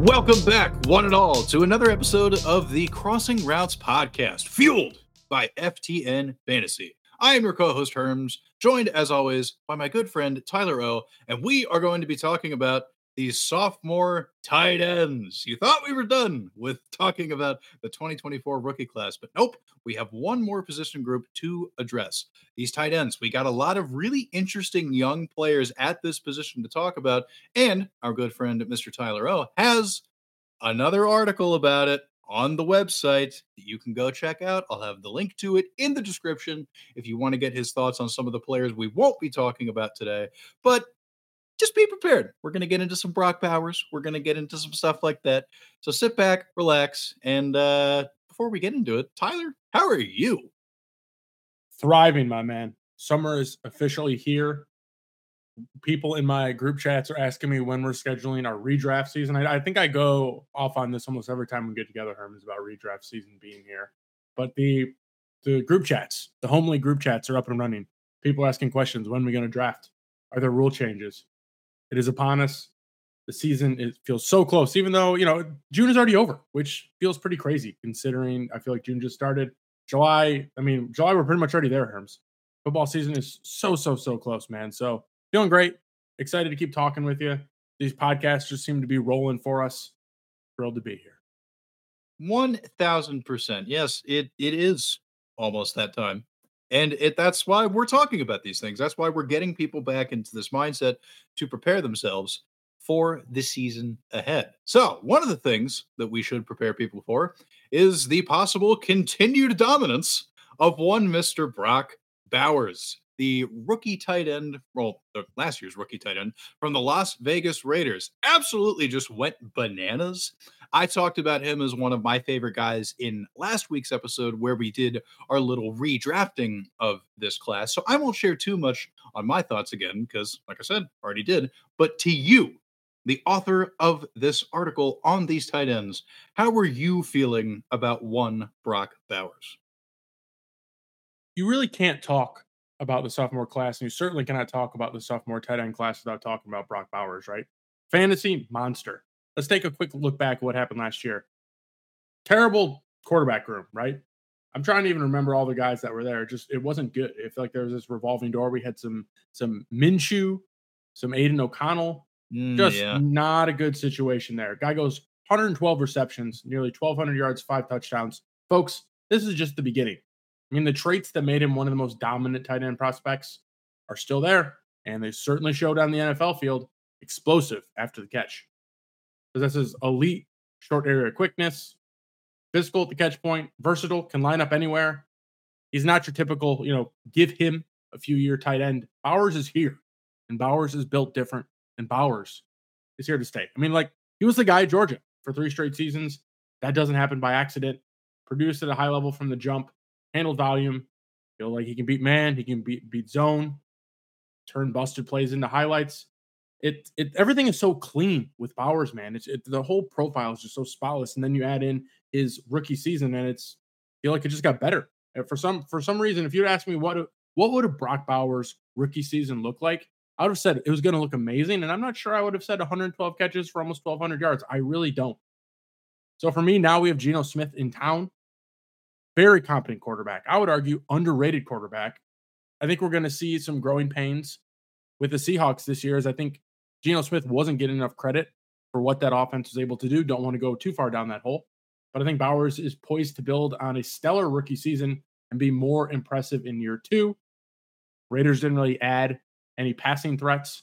Welcome back, one and all, to another episode of the Crossing Routes podcast, fueled by FTN Fantasy. I am your co-host, Herms, joined, as always, by my good friend, Tyler O., and we are going to be talking about the sophomore tight ends. You thought we were done with talking about the 2024 rookie class, but nope, we have one more position group to address. These tight ends, we got a lot of really interesting young players at this position to talk about, and our good friend, Mr. Tyler O., has another article about it on the website that you can go check out. I'll have the link to it in the description if you want to get his thoughts on some of the players we won't be talking about today. But just be prepared. We're going to get into some Brock Bowers. We're going to get into some stuff like that. So sit back, relax, and before we get into it, Tyler, how are you? Thriving, my man. Summer is officially here. People in my group chats are asking me when we're scheduling our redraft season. I think I go off on this almost every time we get together, Herman, about redraft season being here. But the group chats, the home league group chats are up and running. People asking questions. When are we going to draft? Are there rule changes? It is upon us. The season feels so close, even though, June is already over, which feels pretty crazy considering I feel like June just started. July, we're pretty much already there, Herms. Football season is so close, man. So feeling great. Excited to keep talking with you. These podcasts just seem to be rolling for us. Thrilled to be here. 1,000%. Yes, it is almost that time. And that's why we're talking about these things. That's why we're getting people back into this mindset to prepare themselves for the season ahead. So one of the things that we should prepare people for is the possible continued dominance of one Mr. Brock Bowers, the rookie tight end, last year's rookie tight end from the Las Vegas Raiders. Absolutely just went bananas. I talked about him as one of my favorite guys in last week's episode where we did our little redrafting of this class. So I won't share too much on my thoughts again because, like I said, already did. But to you, the author of this article on these tight ends, how were you feeling about one Brock Bowers? You really can't talk about the sophomore class, and you certainly cannot talk about the sophomore tight end class without talking about Brock Bowers, right? Fantasy monster. Let's take a quick look back at what happened last year. Terrible quarterback room, right? I'm trying to even remember all the guys that were there. It wasn't good. I feel like there was this revolving door. We had some Minshew, some Aiden O'Connell. Not a good situation there. Guy goes 112 receptions, nearly 1,200 yards, 5 touchdowns. Folks, this is just the beginning. I mean, the traits that made him one of the most dominant tight end prospects are still there, and they certainly showed on the NFL field. Explosive after the catch. Possesses elite short area quickness, physical at the catch point, versatile, can line up anywhere. He's not your typical, give him a few year tight end. Bowers is here, and Bowers is built different, and Bowers is here to stay. I mean, he was the guy at Georgia for 3 straight seasons. That doesn't happen by accident. Produced at a high level from the jump, handled volume, feel like he can beat man, he can beat zone, turn busted plays into highlights. Everything is so clean with Bowers, man. The whole profile is just so spotless, and then you add in his rookie season, and I feel like it just got better. And for some reason, if you'd asked me what would a Brock Bowers rookie season look like, I would have said it was going to look amazing, and I'm not sure I would have said 112 catches for almost 1,200 yards. I really don't. So for me, now we have Geno Smith in town. Very competent quarterback. I would argue underrated quarterback. I think we're going to see some growing pains with the Seahawks this year, as I think Geno Smith wasn't getting enough credit for what that offense was able to do. Don't want to go too far down that hole. But I think Bowers is poised to build on a stellar rookie season and be more impressive in year 2. Raiders didn't really add any passing threats.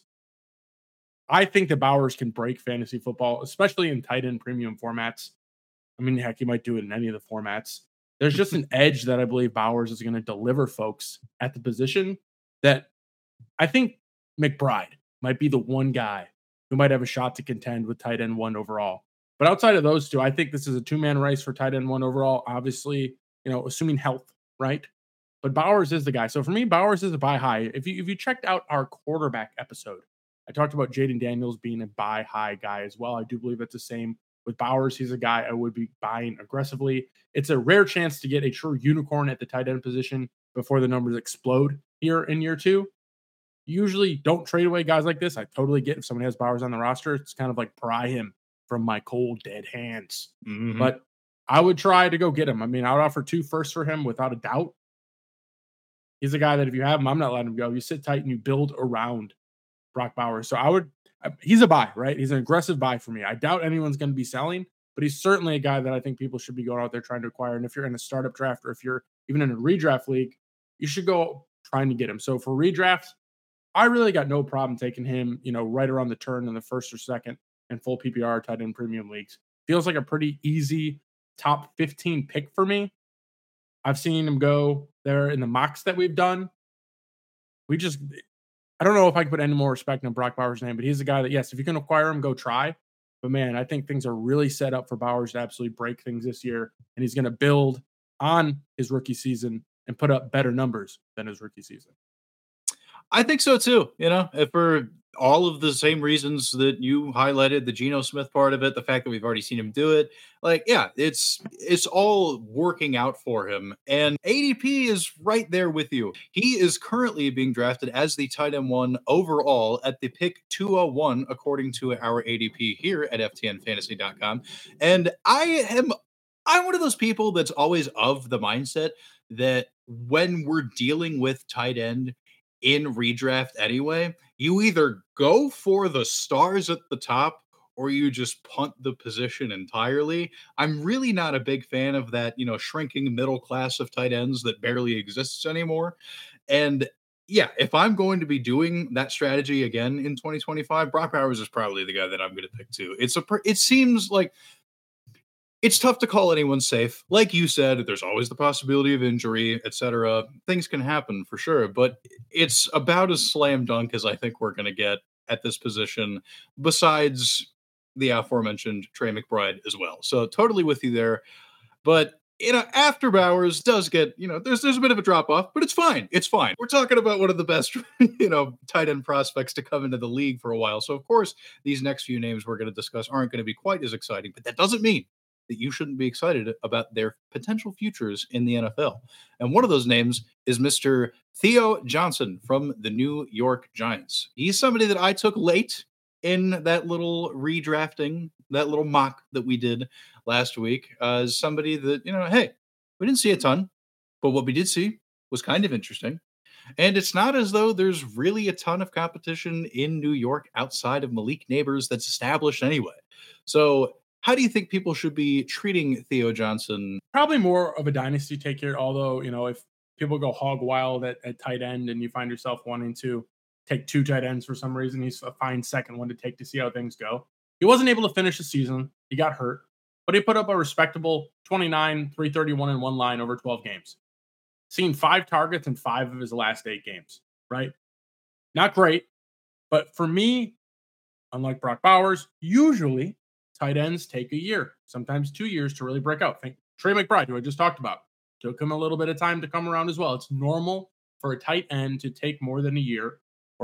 I think that Bowers can break fantasy football, especially in tight end premium formats. I mean, heck, he might do it in any of the formats. There's just an edge that I believe Bowers is going to deliver folks at the position that I think McBride might be the one guy who might have a shot to contend with tight end 1 overall. But outside of those two, I think this is a 2-man race for tight end 1 overall. Obviously, assuming health, right? But Bowers is the guy. So for me, Bowers is a buy high. If you checked out our quarterback episode, I talked about Jaden Daniels being a buy high guy as well. I do believe it's the same with Bowers. He's a guy I would be buying aggressively. It's a rare chance to get a true unicorn at the tight end position before the numbers explode here in year 2. Usually don't trade away guys like this. I totally get if someone has Bowers on the roster. It's kind of like pry him from my cold, dead hands. Mhm. But I would try to go get him. I mean, I would offer 2 firsts for him without a doubt. He's a guy that if you have him, I'm not letting him go. You sit tight and you build around Brock Bowers. So he's a buy, right? He's an aggressive buy for me. I doubt anyone's going to be selling, but he's certainly a guy that I think people should be going out there trying to acquire. And if you're in a startup draft or if you're even in a redraft league, you should go trying to get him. So for redraft, I really got no problem taking him, right around the turn in the first or second and full PPR tight end premium leagues. Feels like a pretty easy top 15 pick for me. I've seen him go there in the mocks that we've done. I don't know if I can put any more respect on Brock Bowers' name, but he's a guy that, yes, if you can acquire him, go try. But man, I think things are really set up for Bowers to absolutely break things this year. And he's going to build on his rookie season and put up better numbers than his rookie season. I think so too. If for all of the same reasons that you highlighted, the Geno Smith part of it, the fact that we've already seen him do it, it's all working out for him. And ADP is right there with you. He is currently being drafted as the tight end 1 overall at the pick 201, according to our ADP here at FTNFantasy.com. And I'm one of those people that's always of the mindset that when we're dealing with tight end in redraft anyway, you either go for the stars at the top or you just punt the position entirely. I'm really not a big fan of that, shrinking middle class of tight ends that barely exists anymore. And yeah, if I'm going to be doing that strategy again in 2025, Brock Bowers is probably the guy that I'm going to pick too. It seems like it's tough to call anyone safe. Like you said, there's always the possibility of injury, etc. Things can happen for sure, but it's about as slam dunk as I think we're going to get at this position, besides the aforementioned Trey McBride as well. So totally with you there. But after Bowers does get, there's a bit of a drop off, but it's fine. It's fine. We're talking about one of the best, tight end prospects to come into the league for a while. So of course, these next few names we're going to discuss aren't going to be quite as exciting, but that doesn't mean that you shouldn't be excited about their potential futures in the NFL. And one of those names is Mr. Theo Johnson from the New York Giants. He's somebody that I took late in that little redrafting, that little mock that we did last week, as somebody that, hey, we didn't see a ton, but what we did see was kind of interesting. And it's not as though there's really a ton of competition in New York outside of Malik Neighbors that's established anyway. So how do you think people should be treating Theo Johnson? Probably more of a dynasty take here, although, if people go hog wild at tight end and you find yourself wanting to take 2 tight ends for some reason, he's a fine second one to take to see how things go. He wasn't able to finish the season. He got hurt, but he put up a respectable 29, 331 in one line over 12 games. Seen 5 targets in 5 of his last 8 games, right? Not great, but for me, unlike Brock Bowers, usually tight ends take a year, sometimes 2 years to really break out. Think Trey McBride, who I just talked about. Took him a little bit of time to come around as well. It's normal for a tight end to take more than a year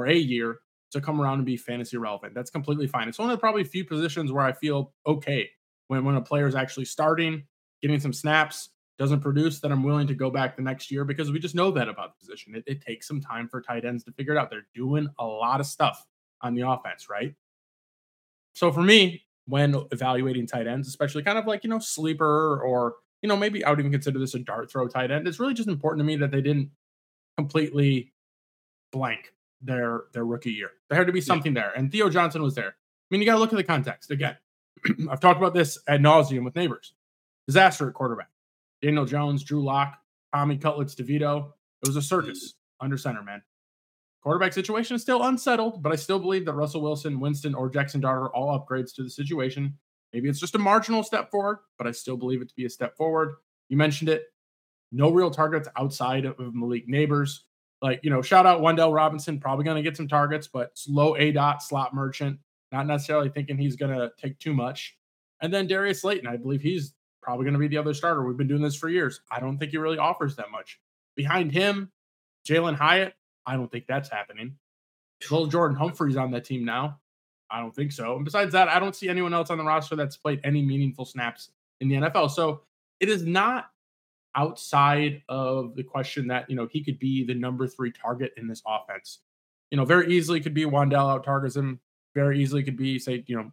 to come around and be fantasy relevant. That's completely fine. It's one of the probably few positions where I feel okay when a player is actually starting, getting some snaps, doesn't produce, then I'm willing to go back the next year because we just know that about the position. It takes some time for tight ends to figure it out. They're doing a lot of stuff on the offense, right? So for me, when evaluating tight ends, especially kind of like, sleeper or, maybe I would even consider this a dart throw tight end. It's really just important to me that they didn't completely blank their rookie year. There had to be something there. And Theo Johnson was there. I mean, you got to look at the context. Again, I've talked about this ad nauseum with Neighbors. Disaster at quarterback. Daniel Jones, Drew Lock, Tommy Cutlets, DeVito. It was a circus under center, man. Quarterback situation is still unsettled, but I still believe that Russell Wilson, Winston, or Jackson Dart are all upgrades to the situation. Maybe it's just a marginal step forward, but I still believe it to be a step forward. You mentioned it. No real targets outside of Malik Neighbors. Shout out Wan'Dale Robinson, probably going to get some targets, but low ADOT slot merchant. Not necessarily thinking he's going to take too much. And then Darius Slayton, I believe he's probably going to be the other starter. We've been doing this for years. I don't think he really offers that much. Behind him, Jalen Hyatt, I don't think that's happening. Will Jordan Humphrey's on that team now? I don't think so. And besides that, I don't see anyone else on the roster that's played any meaningful snaps in the NFL. So it is not outside of the question that, he could be the number 3 target in this offense. Very easily could be Wan'Dale out targets him. Very easily could be, say,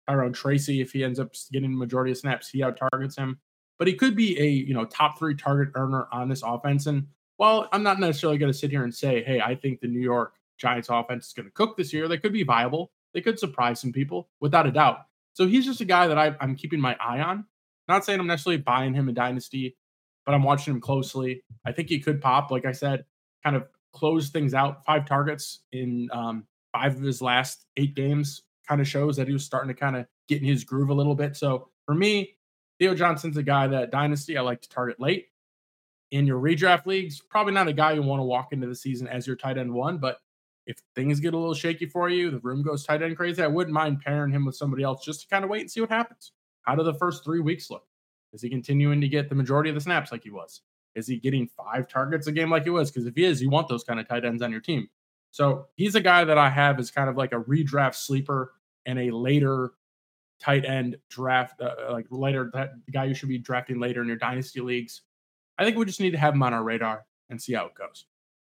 Tyrone Tracy, if he ends up getting the majority of snaps, he out targets him. But he could be a top 3 target earner on this offense. And while I'm not necessarily going to sit here and say, hey, I think the New York Giants offense is going to cook this year, they could be viable. They could surprise some people without a doubt. So he's just a guy that I'm keeping my eye on. Not saying I'm necessarily buying him in Dynasty, but I'm watching him closely. I think he could pop, like I said, kind of close things out. 5 targets in 5 of his last 8 games kind of shows that he was starting to kind of get in his groove a little bit. So for me, Theo Johnson's a guy that Dynasty I like to target late. In your redraft leagues, probably not a guy you want to walk into the season as your tight end 1, but if things get a little shaky for you, the room goes tight end crazy, I wouldn't mind pairing him with somebody else just to kind of wait and see what happens. How do the first 3 weeks look? Is he continuing to get the majority of the snaps like he was? Is he getting 5 targets a game like he was? Because if he is, you want those kind of tight ends on your team. So he's a guy that I have as kind of like a redraft sleeper and a later tight end draft, that guy you should be drafting later in your dynasty leagues. I think we just need to have him on our radar and see how it goes.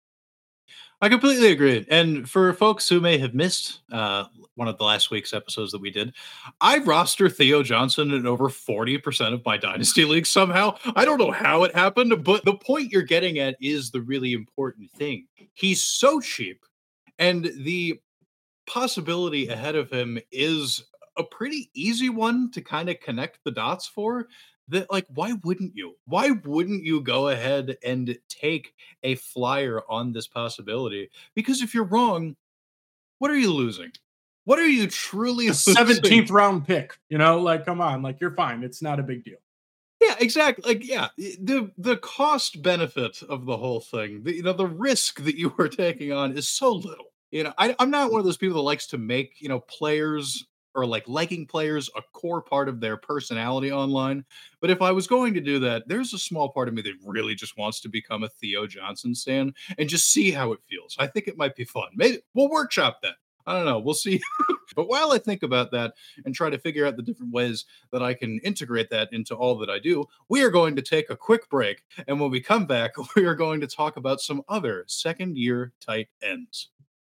I completely agree. And for folks who may have missed one of the last week's episodes that we did, I roster Theo Johnson in over 40% of my dynasty leagues somehow. I don't know how it happened, but the point you're getting at is the really important thing. He's so cheap, and the possibility ahead of him is a pretty easy one to kind of connect the dots for. That, like, why wouldn't you go ahead and take a flyer on this possibility? Because if you're wrong, what are you losing? What are you truly losing? 17th round pick, come on, like, you're fine. It's not a big deal. Yeah, exactly. Like, yeah, the cost benefit of the whole thing, the risk that you are taking on is so little. I'm not one of those people that likes to make, players or like liking players a core part of their personality online. But if I was going to do that, there's a small part of me that really just wants to become a Theo Johnson stan and just see how it feels. I think it might be fun. Maybe we'll workshop that. I don't know. We'll see. But while I think about that and try to figure out the different ways that I can integrate that into all that I do, we are going to take a quick break. And when we come back, we are going to talk about some other second-year tight ends.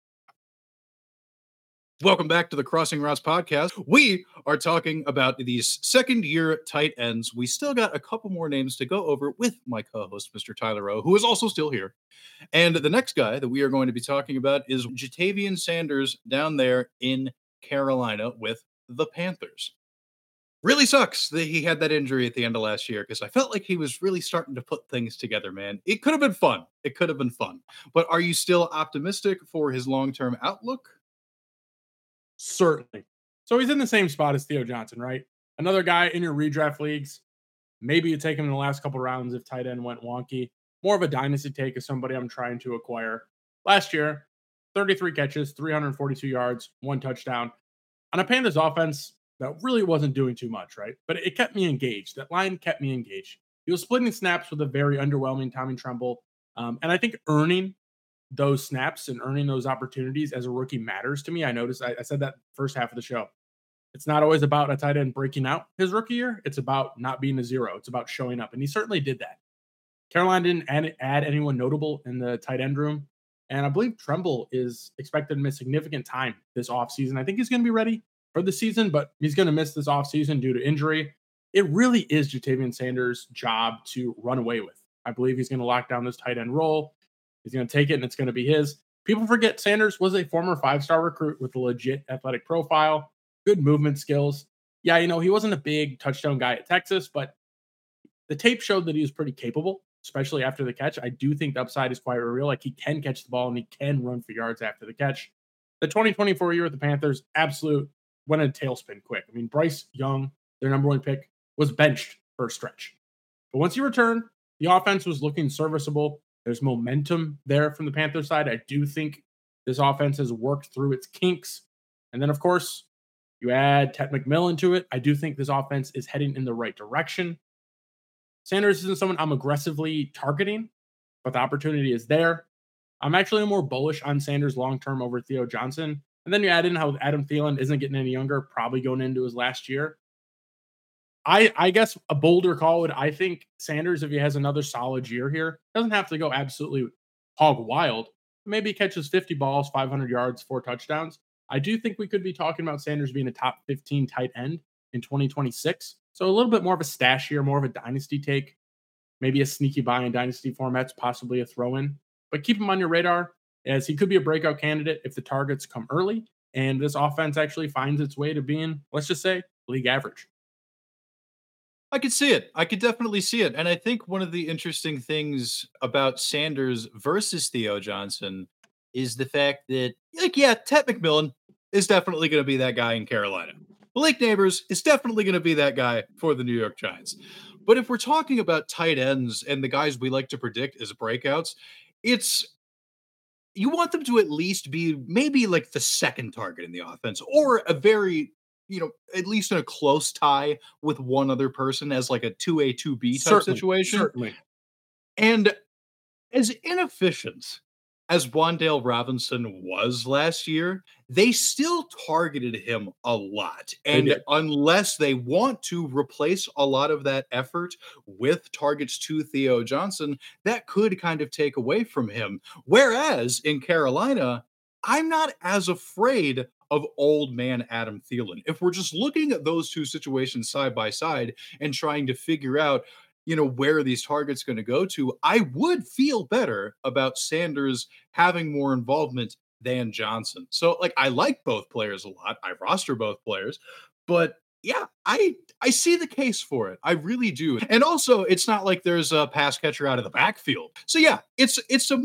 Welcome back to the Crossing Routes podcast. We are talking about these second-year tight ends. We still got a couple more names to go over with my co-host, Mr. Tyler O, who is also still here. And the next guy that we are going to be talking about is Ja'Tavion Sanders down there in Carolina with the Panthers. Really sucks that he had that injury at the end of last year, because I felt like he was really starting to put things together, man. It could have been fun. But are you still optimistic for his long-term outlook? Certainly. So he's in the same spot as Theo Johnson, right? Another guy in your redraft leagues. Maybe you take him in the last couple rounds if tight end went wonky. More of a dynasty take as somebody I'm trying to acquire. Last year, 33 catches, 342 yards, 1 touchdown. On a Panthers offense that really wasn't doing too much, right? But it kept me engaged. That line kept me engaged. He was splitting snaps with a very underwhelming Tommy Tremble. And I think earning those snaps and earning those opportunities as a rookie matters to me. I noticed I said that first half of the show. It's not always about a tight end breaking out his rookie year. It's about not being a zero. It's about showing up. And he certainly did that. Carolina didn't add anyone notable in the tight end room. And I believe Tremble is expected to miss significant time this offseason. I think he's going to be ready for the season, but he's going to miss this offseason due to injury. It really is Ja'Tavion Sanders' job to run away with. I believe he's going to lock down this tight end role. He's going to take it, and it's going to be his. People forget Sanders was a former 5-star recruit with a legit athletic profile, good movement skills. Yeah, he wasn't a big touchdown guy at Texas, but the tape showed that he was pretty capable, especially after the catch. I do think the upside is quite real. Like, he can catch the ball, and he can run for yards after the catch. The 2024 year with the Panthers, absolute went in a tailspin quick. I mean, Bryce Young, their number 1 pick, was benched for a stretch. But once he returned, the offense was looking serviceable. There's momentum there from the Panthers side. I do think this offense has worked through its kinks. And then, of course, you add Ted McMillan to it. I do think this offense is heading in the right direction. Sanders isn't someone I'm aggressively targeting, but the opportunity is there. I'm actually more bullish on Sanders long-term over Theo Johnson. And then you add in how Adam Thielen isn't getting any younger, probably going into his last year. I guess a bolder call would, I think Sanders, if he has another solid year here, doesn't have to go absolutely hog wild. Maybe he catches 50 balls, 500 yards, 4 touchdowns. I do think we could be talking about Sanders being a top 15 tight end in 2026. So a little bit more of a stash here, more of a dynasty take, maybe a sneaky buy in dynasty formats, possibly a throw in. But keep him on your radar as he could be a breakout candidate if the targets come early and this offense actually finds its way to being, let's just say, league average. I could see it. I could definitely see it. And I think one of the interesting things about Sanders versus Theo Johnson is the fact that, like, yeah, Ted McMillan is definitely going to be that guy in Carolina. Blake Neighbors is definitely going to be that guy for the New York Giants. But if we're talking about tight ends and the guys we like to predict as breakouts, it's you want them to at least be maybe like the second target in the offense or a very, at least in a close tie with one other person as like a 2A, 2B type situation. Certainly. And as inefficient as Wan'Dale Robinson was last year, they still targeted him a lot. And unless they want to replace a lot of that effort with targets to Theo Johnson, that could kind of take away from him. Whereas in Carolina, I'm not as afraid of old man Adam Thielen. If we're just looking at those two situations side by side and trying to figure out, where these targets going to go to, I would feel better about Sanders having more involvement than Johnson. So like I like both players a lot. I roster both players, but yeah, I see the case for it. I really do. And also it's not like there's a pass catcher out of the backfield. So yeah, it's a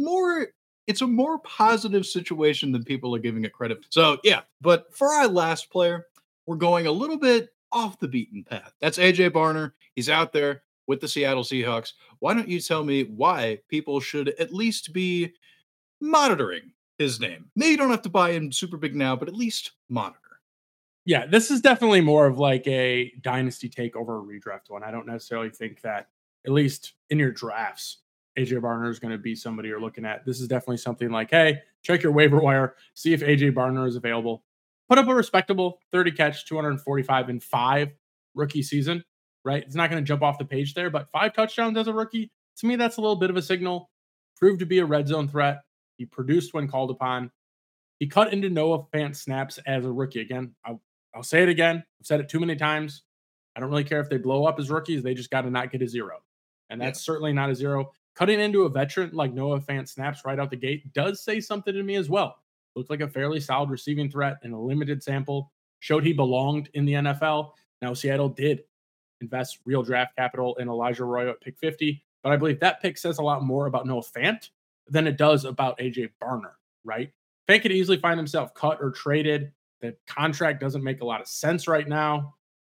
more positive situation than people are giving it credit. So yeah, but for our last player, we're going a little bit off the beaten path. That's AJ Barner. He's out there with the Seattle Seahawks. Why don't you tell me why people should at least be monitoring his name? Maybe you don't have to buy him super big now, but at least monitor. Yeah, this is definitely more of like a dynasty takeover redraft one. I don't necessarily think that, at least in your drafts, AJ Barner is going to be somebody you're looking at. This is definitely something like, hey, check your waiver wire, see if AJ Barner is available. Put up a respectable 30 catch, 245 in 5 rookie season. Right? It's not going to jump off the page there, but 5 touchdowns as a rookie, to me, that's a little bit of a signal. Proved to be a red zone threat. He produced when called upon. He cut into Noah Fant snaps as a rookie. Again, I'll say it again. I've said it too many times. I don't really care if they blow up as rookies. They just got to not get a 0. And that's certainly not a 0. Cutting into a veteran like Noah Fant snaps right out the gate does say something to me as well. Looked like a fairly solid receiving threat in a limited sample. Showed he belonged in the NFL. Now, Seattle did invest real draft capital in Elijah Arroyo at pick 50. But I believe that pick says a lot more about Noah Fant than it does about AJ Barner, right? Fant could easily find himself cut or traded. The contract doesn't make a lot of sense right now.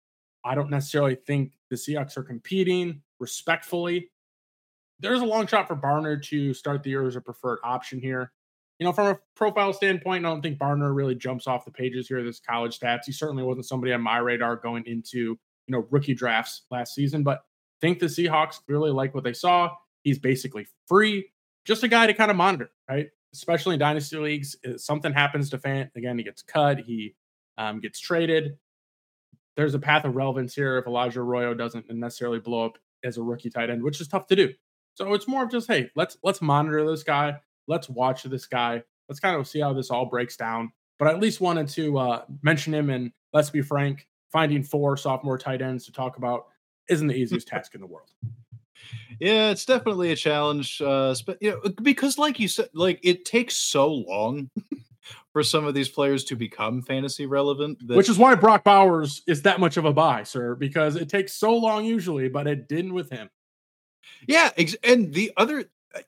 I don't necessarily think the Seahawks are competing respectfully. There's a long shot for Barner to start the year as a preferred option here. From a profile standpoint, I don't think Barner really jumps off the pages here of this college stats. He certainly wasn't somebody on my radar going into rookie drafts last season, but think the Seahawks clearly like what they saw. He's basically free, just a guy to kind of monitor, right? Especially in dynasty leagues. If something happens to Fant, again, he gets cut, he gets traded. There's a path of relevance here if Elijah Arroyo doesn't necessarily blow up as a rookie tight end, which is tough to do. So it's more of just, hey, let's monitor this guy. Let's watch this guy. Let's kind of see how this all breaks down. But I at least wanted to mention him, and let's be frank, finding 4 sophomore tight ends to talk about isn't the easiest task in the world. Yeah, it's definitely a challenge, because like you said, like it takes so long for some of these players to become fantasy relevant. Which is why Brock Bowers is that much of a buy, sir, because it takes so long usually, but it didn't with him. Yeah, and the other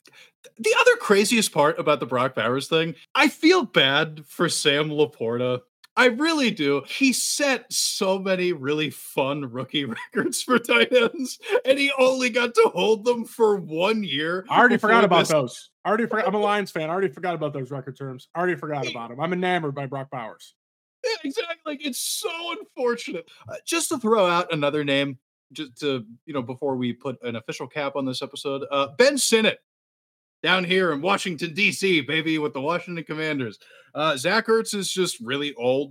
craziest part about the Brock Bowers thing, I feel bad for Sam Laporta. I really do. He set so many really fun rookie records for tight ends, and he only got to hold them for 1 year. I already forgot about those. I'm a Lions fan. I already forgot about those record terms. I already forgot about them. I'm enamored by Brock Bowers. Yeah, exactly. Like, it's so unfortunate. Just to throw out another name, just to, before we put an official cap on this episode, Ben Sinnott. Down here in Washington, D.C., baby, with the Washington Commanders. Zach Ertz is just really old.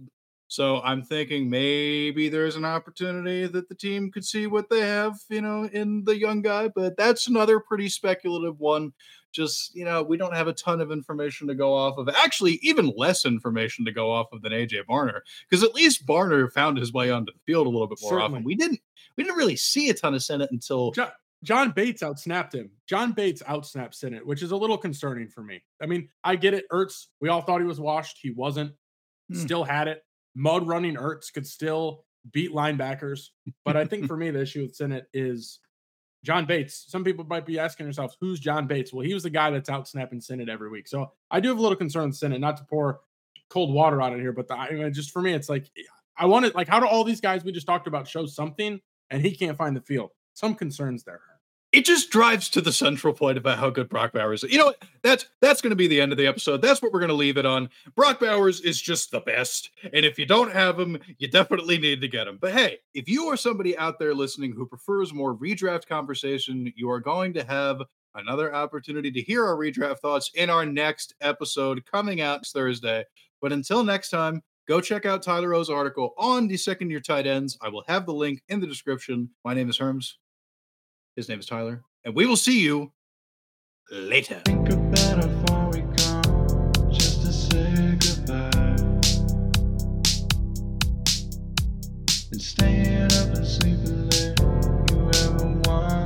So I'm thinking maybe there's an opportunity that the team could see what they have, in the young guy, but that's another pretty speculative one. Just, we don't have a ton of information to go off of. Actually, even less information to go off of than AJ Barner, because at least Barner found his way onto the field a little bit more often. We didn't really see a ton of Sinnott until John Bates outsnapped him. John Bates outsnapped Sinnott, which is a little concerning for me. I mean, I get it. Ertz, we all thought he was washed. He wasn't. Still had it. Mud running Ertz could still beat linebackers. But I think for me, the issue with Sinnott is John Bates. Some people might be asking themselves, who's John Bates? Well, he was the guy that's out snapping Sinnott every week. So I do have a little concern with Sinnott, not to pour cold water on it here, but just for me, it's like, I want it, like, how do all these guys we just talked about show something and he can't find the field? Some concerns there. It just drives to the central point about how good Brock Bowers is. You know what? That's going to be the end of the episode. That's what we're going to leave it on. Brock Bowers is just the best. And if you don't have him, you definitely need to get him. But hey, if you are somebody out there listening who prefers more redraft conversation, you are going to have another opportunity to hear our redraft thoughts in our next episode coming out Thursday. But until next time, go check out Tyler O's article on the second-year tight ends. I will have the link in the description. My name is Herms. His name is Tyler, and we will see you later. Think about how far we come just to say goodbye. And staying up and sleeping late, you ever want